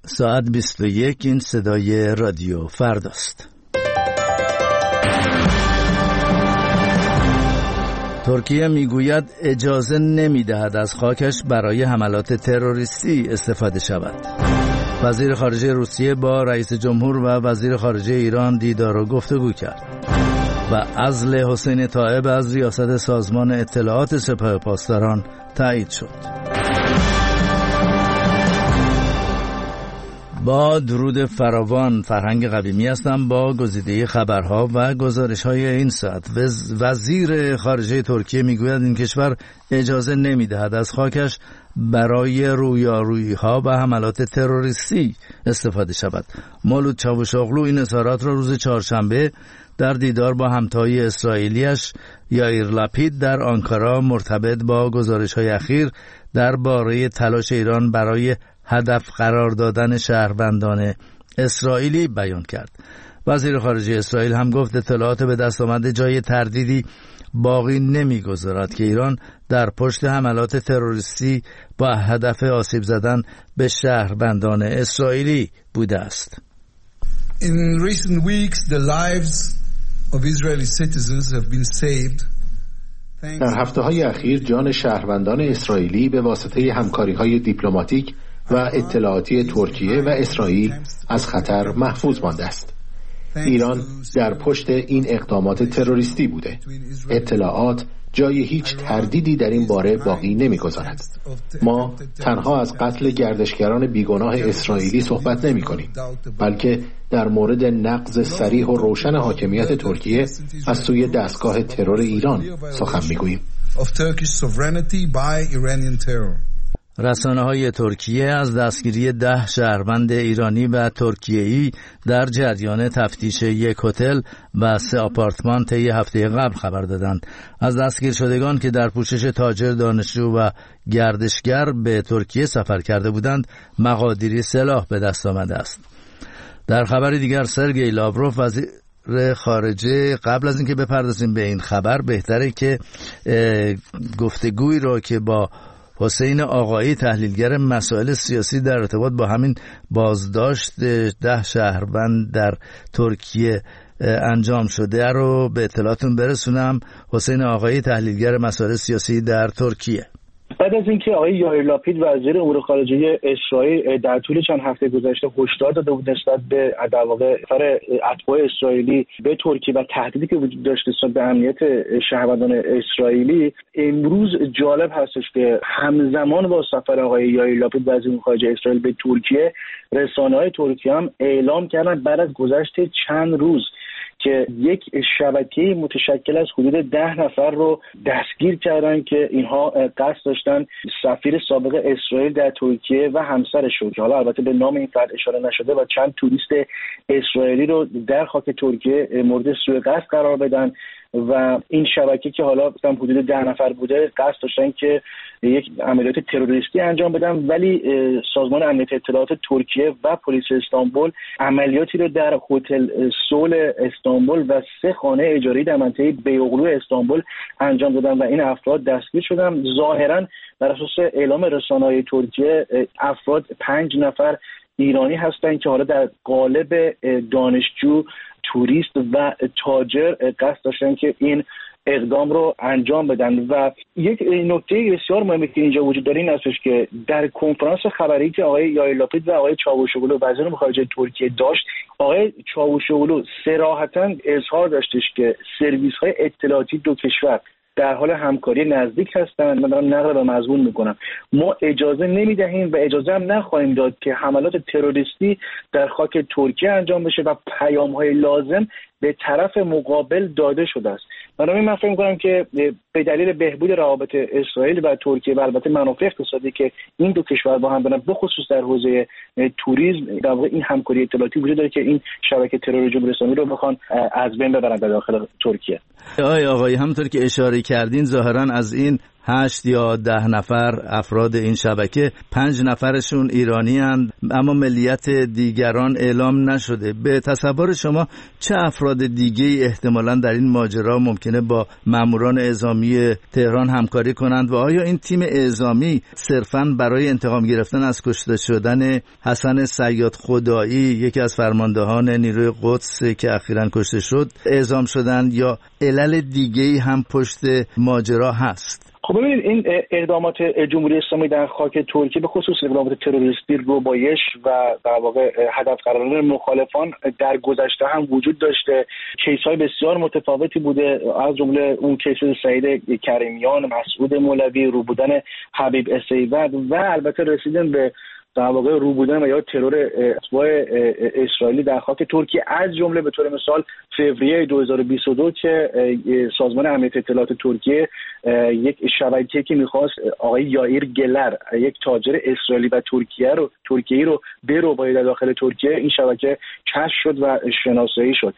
ساعت 21 این صدای رادیو فرداست. ترکیه میگوید اجازه نمیدهد از خاکش برای حملات تروریستی استفاده شود. وزیر خارجه روسیه با رئیس جمهور و وزیر خارجه ایران دیدار و گفتگو کرد و عزل حسین طایب از ریاست سازمان اطلاعات سپاه پاسداران تایید شد. با درود فراوان، فرهنگ قویمی هستم با گزیده خبرها و گزارش‌های این ساعت. وزیر خارجه ترکیه میگوید این کشور اجازه نمیدهد از خاکش برای رویارویی‌ها و حملات تروریستی استفاده شود. مولود چاوشاغلو این اظهارات را روز چهارشنبه در دیدار با همتای اسرائیلیش یائیر لپید در آنکارا مرتبط با گزارش‌های اخیر درباره تلاش ایران برای هدف قرار دادن شهروندان اسرائیلی بیان کرد. وزیر خارجه اسرائیل هم گفت اطلاعات به دست آمده جای تردیدی باقی نمی‌گذارد که ایران در پشت حملات تروریستی با هدف آسیب زدن به شهروندان اسرائیلی بوده است. In recent weeks the lives of Israeli citizens have been saved. در هفته‌های اخیر جان شهروندان اسرائیلی به واسطه همکاری‌های دیپلماتیک و اطلاعاتی ترکیه و اسرائیل از خطر محفوظ مانده است. ایران در پشت این اقدامات تروریستی بوده. اطلاعات جای هیچ تردیدی در این باره باقی نمی‌گذارد. ما تنها از قتل گردشگران بیگناه اسرائیلی صحبت نمی‌کنیم، بلکه در مورد نقض صریح و روشن حاکمیت ترکیه از سوی دستگاه ترور ایران سخن می‌گوییم. رسانه‌های ترکیه از دستگیری 10 شهروند ایرانی و ترکیه‌ای در جریان تفتیش یک هتل و 3 آپارتمان طی هفته قبل خبر دادند. از دستگیر شدگان که در پوشش تاجر، دانشجو و گردشگر به ترکیه سفر کرده بودند، مقادیری سلاح به دست آمده است. در خبر دیگر سرگئی لاوروف وزیر خارجه قبل از اینکه بپردازیم به این خبر بهتره که گفتگویی را که با حسین آقایی تحلیلگر مسائل سیاسی در ارتباط با همین بازداشت 10 شهروند در ترکیه انجام شده رو به اطلاعتون برسونم. حسین آقایی تحلیلگر مسائل سیاسی در ترکیه. بعد از اینکه آقای یائیر لپید وزیر امور خارجه اسرائیل در طول چند هفته گذشته هشدار داده بود نسبت به در واقع سفر اتباع اسرائیلی به ترکیه و تهدیدی که وجود داشت نسبت به امنیت شهروندان اسرائیلی، امروز جالب هستش که همزمان با سفر آقای یائیر لپید وزیر امور خارجه اسرائیل به ترکیه، رسانه‌های ترکیه هم اعلام کردن بعد از گذشت چند روز که یک شبکه متشکل از حدود 10 نفر رو دستگیر کردن که اینها قصد داشتن سفیر سابق اسرائیل در ترکیه و همسرش رو که حالا البته به نام این فرد اشاره نشده و چند توریست اسرائیلی رو در خاک ترکیه مورد سوء قصد قرار بدن و این شبکه که حالا حدود 10 نفر بوده قصد داشتن که یک عملیات تروریستی انجام بدن، ولی سازمان امنیت اطلاعات ترکیه و پلیس استانبول عملیاتی رو در هتل سول استانبول و 3 خانه اجاری در منطقه بیوغلو استانبول انجام دادن و این افراد دستگیر شدن. ظاهرا بر اساس اعلام رسانه‌های ترکیه افراد 5 نفر ایرانی هستند که حالا در قالب دانشجو، توریست و تاجر قصد داشتن که این اقدام رو انجام بدن. و یک نکته بسیار مهمی که اینجا وجود داره این هستش که در کنفرانس خبری که آقای یائیر لپید و آقای چاوشاغلو وزیر امور خارجه ترکیه داشت، آقای چاوشاغلو صراحتاً اظهار داشتش که سرویس‌های اطلاعاتی دو کشور در حال همکاری نزدیک هستند. من دارم نقل به مضمون میکنم. ما اجازه نمیدهیم و اجازه هم نخواهیم داد که حملات تروریستی در خاک ترکیه انجام بشه و پیام‌های لازم به طرف مقابل داده شده است. من فکر می‌کنم که به دلیل بهبود روابط اسرائیل و ترکیه و البته منافع اقتصادی که این دو کشور با هم دارن، به خصوص در حوزه توریسم، در واقع این همکاری اطلاعاتی وجود داره که این شبکه ترور جمهوری اسلامی رو بخوان از بین ببرن در داخل ترکیه. آقای همونطور که اشاره کردین ظاهرا از این 8 یا 10 نفر افراد این شبکه، 5 نفرشون ایرانی هستند اما ملیت دیگران اعلام نشده. به تصور شما چه افراد دیگه‌ای احتمالاً در این ماجرا ممکنه با ماموران اعزامی تهران همکاری کنند و آیا این تیم اعزامی صرفاً برای انتقام گرفتن از کشته شدن حسن صیاد خدایی، یکی از فرماندهان نیروی قدس که اخیراً کشته شد، اعزام شدند یا علل دیگه‌ای هم پشت ماجرا هست؟ خب ببینید این اقدامات جمهوری اسلامی در خاک ترکیه به خصوص اقدامات تروریستی، ربایش و در واقع هدف قرار دادن مخالفان در گذشته هم وجود داشته. کیس‌های بسیار متفاوتی بوده، از جمله اون کیس سعید کریمیان، مسعود مولوی، رو بودن حبیب اسیود و البته رسیدن به در واقع رو بودن و یا ترور اتباع اسرائیلی در خاک ترکیه، از جمله به طور مثال فوریه 2022 که سازمان امنیت اطلاعات ترکیه یک شبکه‌ای که می‌خواست آقای یائیر گلر، یک تاجر اسرائیلی و ترکیه‌ای رو برباید در داخل ترکیه، این شبکه کشف شد و شناسایی شد.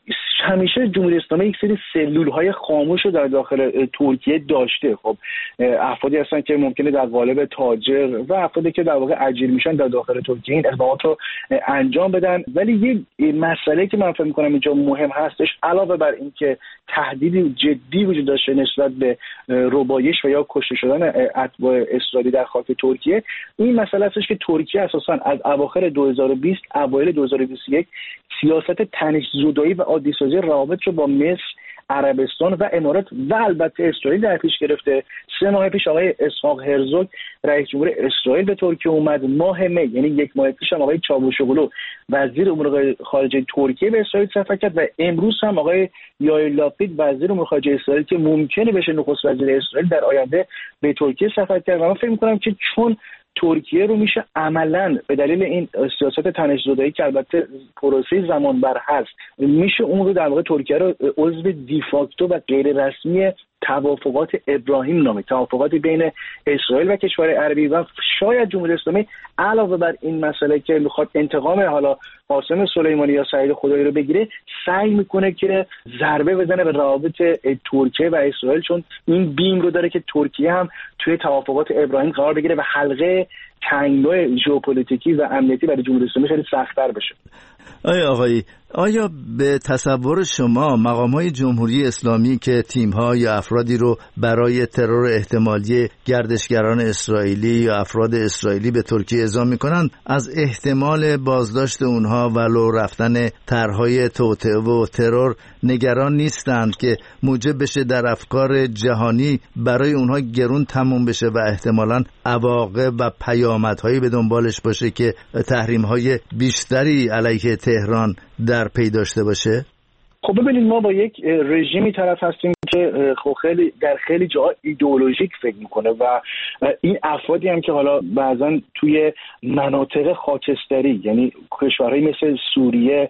همیشه جمهوری اسلامی یک سری سلول‌های خاموش رو در داخل ترکیه داشته. خب افرادی هستن که ممکنه در قالب تاجر و افرادی که در واقع اجیر میشن در داخل ترکیه این اقدامات رو انجام بدن. ولی یک مسئله که من فکر می‌کنم اینجا مهم هستش، علاوه بر این که تهدیدی جدی وجود داشته نسبت به ربایش و یا کشته شدن اتباع اسرائیلی در خاک ترکیه، این مسئله هستش که ترکیه اساساً از اواخر 2020 اوایل 2021 سیاست تنش‌زدایی و عادی‌سازی روابط رو با مصر، عربستان و امارات و البته اسرائیل در پیش گرفته. 3 ماه پیش آقای اسحاق هرزوگ رئیس جمهور اسرائیل به ترکیه اومد. ماه می، یعنی 1 ماه پیش هم آقای چاوشوغلو وزیر امور خارجه ترکیه به اسرائیل سفر کرد و امروز هم آقای یائیر لاپید وزیر امور خارجه اسرائیل که ممکنه بشه نخست وزیر اسرائیل در آینده به ترکیه سفر کرد. و من فکر می‌کنم که چون ترکیه رو میشه عملاً به دلیل این سیاست تنش‌زدایی که البته پروسه زمان بر هست، میشه اون رو در واقع ترکیه رو عضو دیفاکتو و غیر رسمی توافقات ابراهیم نامی، توافقاتی بین اسرائیل و کشور عربی و شاید جمهوری اسلامی علاوه بر این مسئله که میخواد انتقام حالا قاسم سلیمانی یا سعید خدایی رو بگیره، سعی میکنه که ضربه بزنه به روابط ترکیه و اسرائیل، چون این بیم رو داره که ترکیه هم توی توافقات ابراهیم قرار بگیره و حلقه تنگنای ژئوپلیتیکی و امنیتی برای جمهوری اسلامی خیلی سخت‌تر بشه. آقایی، آیا به تصور شما مقام‌های جمهوری اسلامی که تیم‌ها یا افرادی رو برای ترور احتمالی گردشگران اسرائیلی یا افراد اسرائیلی به ترکیه اعزام می‌کنند از احتمال بازداشت اونها ولو رفتن طرح‌های توطئه و ترور نگران نیستند که موجب بشه در افکار جهانی برای اونها گرون تموم بشه و احتمالاً عواقب و پیامدهایی به دنبالش باشه که تحریم‌های بیشتری علیه تهران در پی داشته باشه؟ خب ببینید، ما با یک رژیمی طرف هستیم که خب خیلی در خیلی جاها ایدئولوژیک فکر میکنه و این افرادی هم که حالا بعضا توی مناطق خاکستری، یعنی کشورهایی مثل سوریه،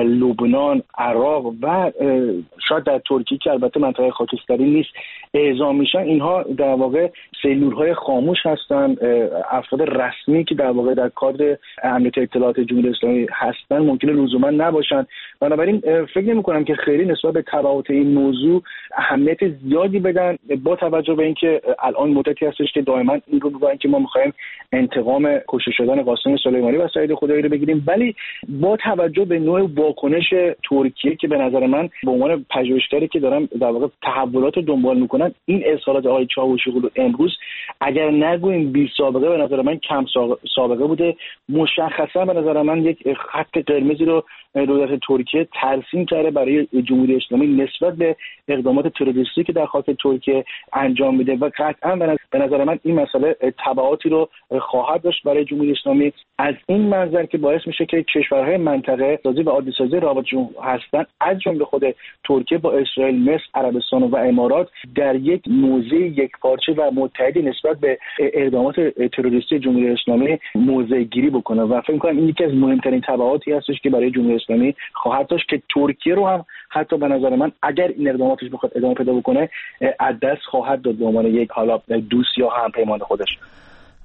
لبنان، عراق و شاید در ترکیه که البته منطقه خاکستری نیست اعزام میشن، اینها در واقع سلولهای خاموش هستن، افراد رسمی که در واقع در کادر امنیت اطلاعات جمهوری اسلامی هستن ممکنه لزوما نباشن. بنابراین فکر نمی‌کنم که خیلی نسبت به تبعات این موضوع اهمیت زیادی بدن، با توجه به اینکه الان مدتی هستش که دائما این رو میگن که ما می‌خوایم انتقام کشته شدن قاسم سلیمانی و سعید خدایی رو بگیریم، ولی با توجه به نوع واکنش ترکیه که به نظر من به عنوان پژوهشگری که دارم در واقع تحولات رو دنبال می‌کنم، این اظهارات آقای چاوشوغلو امروز اگر نگوییم بی سابقه، به نظر من کم سابقه بوده. مشخصا به نظر من یک خط قرمزی رو دولت ترکیه ترسیم کرده برای جمهوری اسلامی نسبت به اقدامات تروریستی که در خاک ترکیه انجام میده و قطعا به نظر من این مسئله تبعاتی رو خواهد داشت برای جمهوری اسلامی، از این منظر که باعث میشه که کشورهای منطقه سازی و عادی سازی روابطشون هستن، از جمله خود ترکیه با اسرائیل، مصر، عربستان و امارات در یک موضع یکپارچه و متحدی نسبت به اقدامات تروریستی جمهوری اسلامی موضع گیری بکنه و فکر می‌کنم این یکی از مهمترین تبعاتی هستش که برای جمهوری اسلامی خواهد داشت که ترکیه رو هم حتی به نظر من اگر این اقداماتش بخواد ادامه پیدا بکنه از دست خواهد داد به عنوان یک حالا دوست یا همپیمان خودش.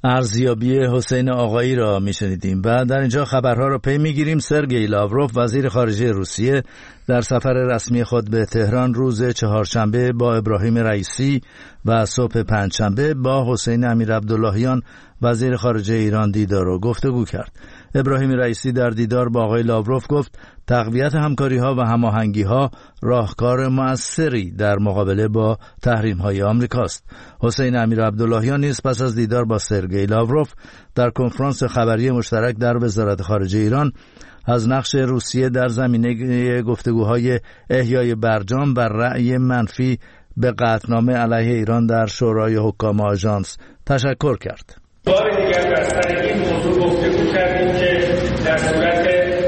ارزیابی حسین آقایی را میشنیدیم. و در اینجا خبرها را پی میگیریم. سرگئی لاوروف وزیر خارجه روسیه در سفر رسمی خود به تهران روز چهارشنبه با ابراهیم رئیسی و صبح پنجشنبه با حسین امیرعبداللهیان وزیر خارجه ایران دیدار و گفتگو کرد. ابراهیم رئیسی در دیدار با آقای لاوروف گفت تقویت همکاری‌ها و هماهنگی‌ها راهکار مؤثری در مقابله با تحریم‌های آمریکاست. حسین امیرعبداللهیان نیز پس از دیدار با سرگئی لاوروف در کنفرانس خبری مشترک در وزارت خارجه ایران از نقش روسیه در زمینه گفتگوهای احیای برجام و رأی منفی به قطعنامه علیه ایران در شورای حکام آژانس تشکر کرد. بار دیگر در سر این موضوع گفتگو کردیم که در صورت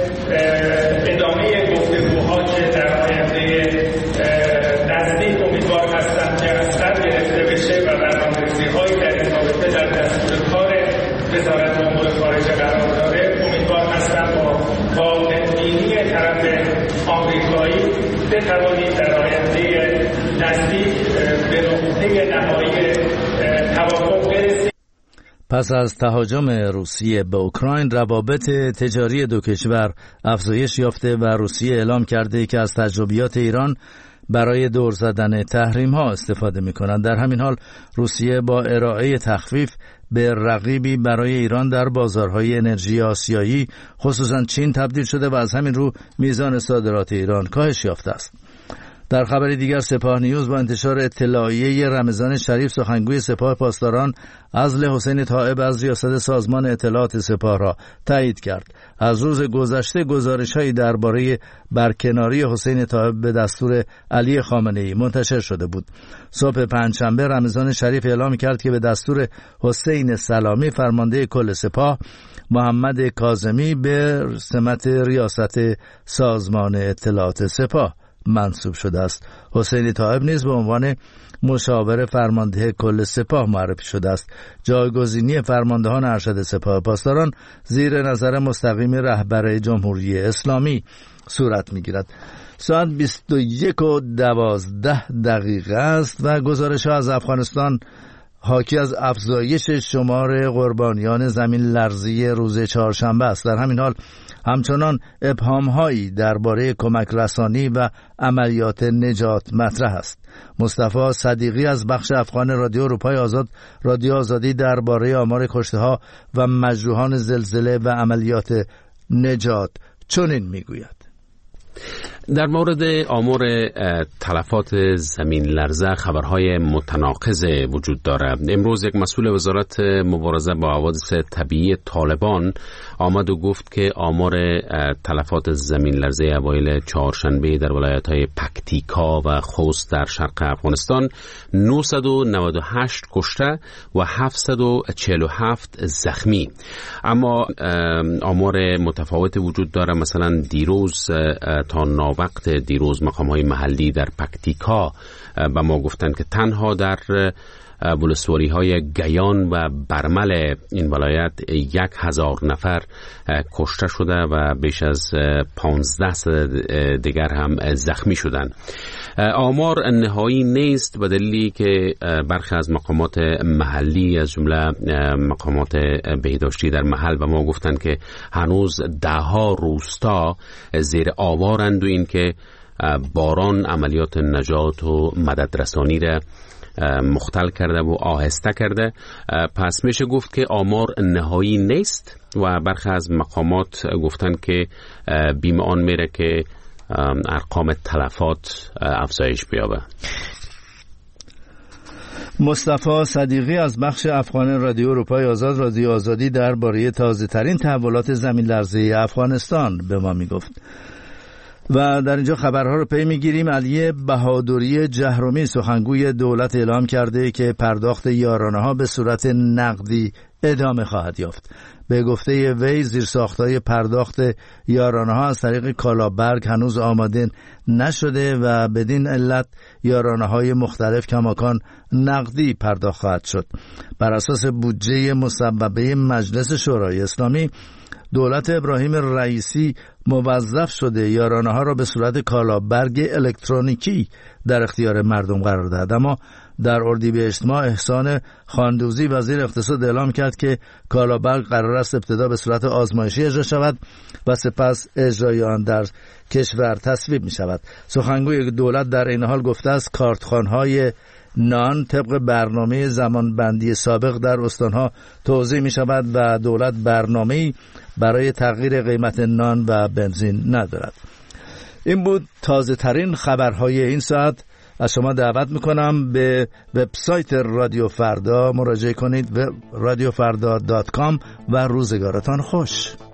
ادامه گفتگوها که در آینده نزدیک امیدوار هستم که از سر گرفته بشه و برنامه‌ریزی‌هایی در این رابطه در دستور کار وزارت امور خارجه قرار داره، امیدوار هستم با نمودینی طرف آمریکایی بتوانیم در آینده نزدیک به نقطه نهایی توافق برسیم. پس از تهاجم روسیه به اوکراین، روابط تجاری دو کشور افزایش یافته و روسیه اعلام کرده که از تجربیات ایران برای دور زدن تحریم ها استفاده می کنند. در همین حال روسیه با ارائه تخفیف به رقیبی برای ایران در بازارهای انرژی آسیایی خصوصا چین تبدیل شده و از همین رو میزان صادرات ایران کاهش یافته است. در خبر دیگر سپاه نیوز با انتشار اطلاعیه رمضان شریف سخنگوی سپاه پاسداران عزل حسین طائب از ریاست سازمان اطلاعات سپاه را تایید کرد. از روز گذشته گزارش‌هایی درباره برکناری حسین طائب به دستور علی خامنه‌ای منتشر شده بود. صبح پنجشنبه رمضان شریف اعلام کرد که به دستور حسین سلامی فرمانده کل سپاه محمد کاظمی به سمت ریاست سازمان اطلاعات سپاه منصوب شده است. حسین طائب نیز به عنوان مشاور فرمانده کل سپاه معرفی شده است. جایگزینی فرماندهان ارشد سپاه پاسداران زیر نظر مستقیم رهبر جمهوری اسلامی صورت می‌گیرد. ساعت 21:12 است و گزارش‌ها از افغانستان حاکی از افزایش شمار قربانیان زمین لرزی روز چهارشنبه است. در همین حال همچنان ابهام‌هایی درباره کمک رسانی و عملیات نجات مطرح است. مصطفی صدیقی از بخش افغان رادیو اروپای آزاد رادیو آزادی درباره آمار کشته‌ها و مجروحان زلزله و عملیات نجات چنین میگوید: در مورد آمار تلفات زمین لرزه خبرهای متناقض وجود دارد. امروز یک مسئول وزارت مبارزه با حوادث طبیعی طالبان آمد و گفت که آمار تلفات زمین لرزه اوایل چهارشنبه در ولایت‌های پکتیکا و خوست در شرق افغانستان 998 کشته و 747 زخمی. اما آمار متفاوت وجود دارد. مثلا دیروز تا وقت دیروز مقام‌های محلی در پکتیکا به ما گفتند که تنها در ولسواری‌های گیان و برمل این ولایت 1000 نفر کشته شده و بیش از 15 دیگر هم زخمی شدند. آمار نهایی نیست به دلیلی که برخی از مقامات محلی از جمله مقامات بهداشتی در محل به ما گفتند که هنوز ده‌ها روستا زیر آوارند و این که باران عملیات نجات و مددرسانی را مختل کرده و آهسته کرده. پس میشه گفت که آمار نهایی نیست و برخی از مقامات گفتن که بیم آن میره که ارقام تلفات افزایش بیابه. مصطفی صدیقی از بخش افغان رادیو اروپای آزاد رادیو آزادی درباره تازه ترین تحولات زمین لرزه افغانستان به ما میگفت. و در اینجا خبرها رو پی میگیریم. علی بهادری جهرومی سخنگوی دولت اعلام کرده که پرداخت یارانه‌ها به صورت نقدی ادامه خواهد یافت. به گفته وی زیرساخت‌های پرداخت یارانه‌ها از طریق کالابرگ هنوز آماده نشده و بدین علت یارانه‌های مختلف کماکان نقدی پرداخت خواهد شد. بر اساس بودجه مصوبه مجلس شورای اسلامی دولت ابراهیم رئیسی موظف شده یارانه‌ها را به صورت کالابرگ الکترونیکی در اختیار مردم قرار دهد، اما در اردیبهشت ماه احسان خاندوزی وزیر اقتصاد اعلام کرد که کالابلق قرار است ابتدا به صورت آزمایشی اجرا شود و سپس اجرای آن در کشور تصویب می شود. سخنگوی دولت در این حال گفته است کارتخوان‌های نان طبق برنامه زمانبندی سابق در استانها توزیع می شود و دولت برنامه‌ای برای تغییر قیمت نان و بنزین ندارد. این بود تازه ترین خبرهای این ساعت. از شما دعوت میکنم به وبسایت رادیو فردا مراجعه کنید، رادیوفردا.com و روزگارتان خوش.